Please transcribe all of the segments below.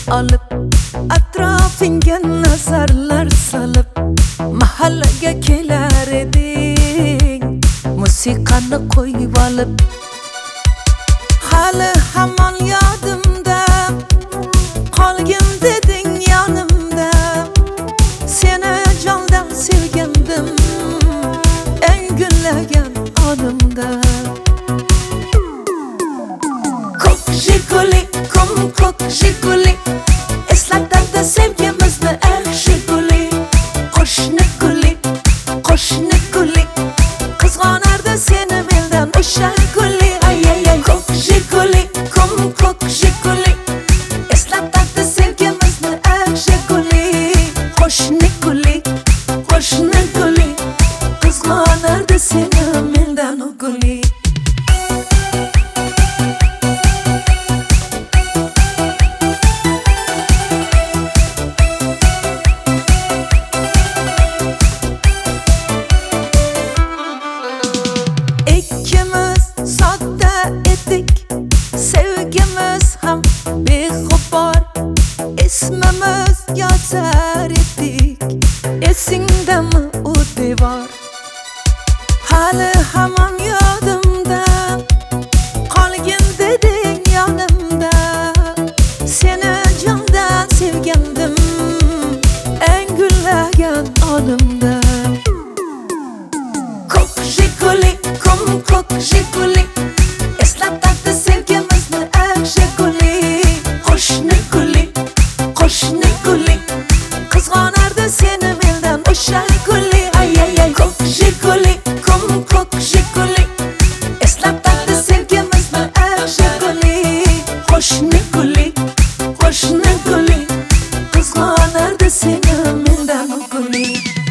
olib, atrofingga nazarlar solib, mahallaga kelar eding, musiqani qo'yib olib. Hali hamon yodimda, qolgin deding yonimda, seni jondan sevgandim, eng gullagan onimda. Ko'k Jiguli, ko'k Jiguli, eslatadi sevgimizni eng Jiguli. Qo'shni guli, qizg'onardi seni mendan o'sha guli. Ay ay ay, ko'k Jiguli, ko'k Jiguli, eslatadi sevgimizni eng Jiguli. Qo'shni guli, qizg'onardi seni mendan o guli. Sevgimiz ham beg'ubor, ismimiz yozar edik, esingdami u devor? Hali hamon yodimda, qolgin deding yonimda, seni jondan sevgandim, eng gullagan onimda. Ko'k Jiguli, ko'k Jiguli, eslatadi sevgimizni eng Jiguli. Qo'shni guli, qizg'onardi seni mendan o'sha guli. Ay ay ay, ko'k Jiguli, eslatadi sevgimizni eng Jiguli. Qo'shni guli, qizg'onardi seni mendan o guli.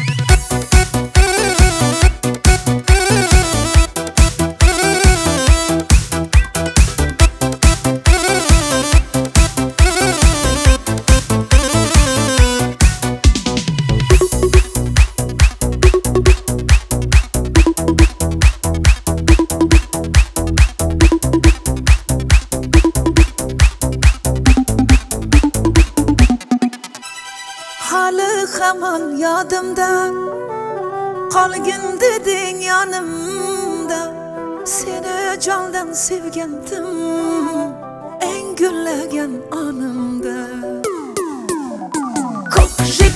Hali hamon yodimda, qolgin deding yonimda, seni jondan sevgandim, eng gullagan onimda. Ko'k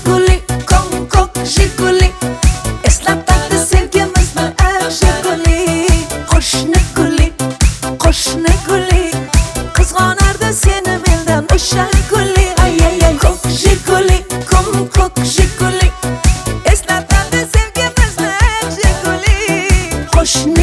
Jiguli, eslatadi sevgimizni eng Jiguli. Qo'shni guli, qizg'onardi seni mendan o'sha guli. Ay ay ay, ko'k Jiguli, eslatadi sevgimizni eng Jiguli. Qo'shni